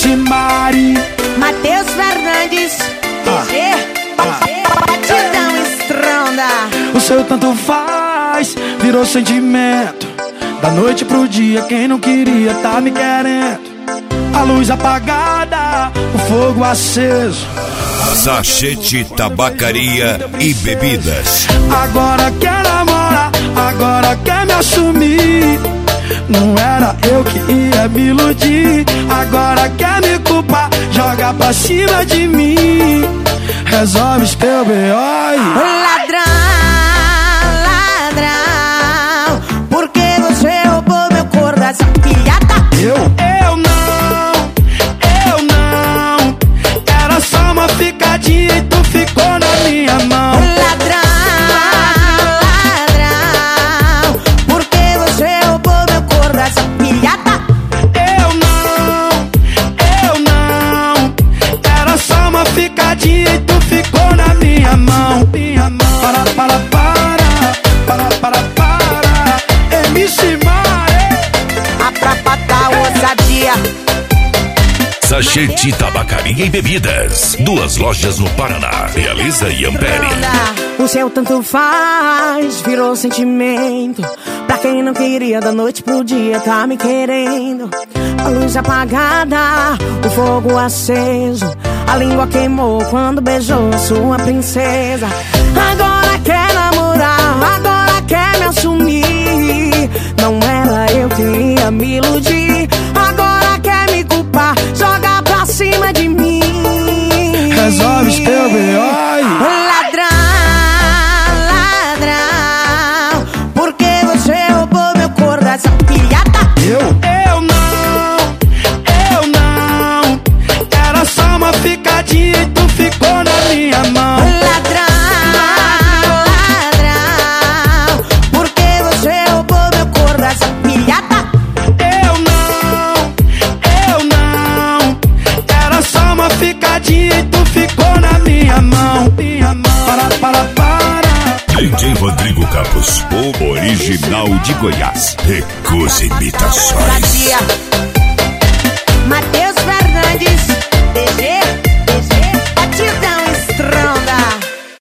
MC Mari, Matheus Fernandes, batidão estronda. o seu tanto faz virou sentimento. Da noite pro dia, quem não queria tá me querendo. A luz apagada, o fogo aceso. Sachete Tabacaria e Bebidas. Agora quer namorar, agora quer me assumir. Não era eu que ia me iludir. Agora quer me culpar, joga pra cima de mim. Resolve os teu B.O. Ladrão, ladrão, por que você roubou meu coração, piada? Eu não. Era só uma ficadinha e tu ficou na minha mão. Ladrão, ladrão, por que você roubou meu coração, piada? Eu não. Era só uma ficadinha e tu ficou na minha mão. Para. MC Mari, A trapa da ousadia. Sachete Tabacaria e Bebidas. 2 lojas no Paraná. Realiza e Ampere. O seu tanto faz virou sentimento. Pra quem não queria, da noite pro dia tá me querendo. A luz apagada, o fogo aceso. A língua queimou quando beijou a sua princesa. Agora quer namorar, agora quer me assumir. Não era eu que ia me iludir. Agora quer me culpar, joga pra cima de mim. resolve os teu B.O. Ladrão, ladrão, por que você roubou meu coração, pilhada? Eu não. Era só uma ficadinha e tu ficou na minha mão. Ladrão, ladrão, por que você roubou meu coração, pilhada? Eu não. Era só uma ficadinha e tu ficou na minha mão. Para. DJ Rodrigo Campos, o original de Goiás. Recusa imitações. Ousadia.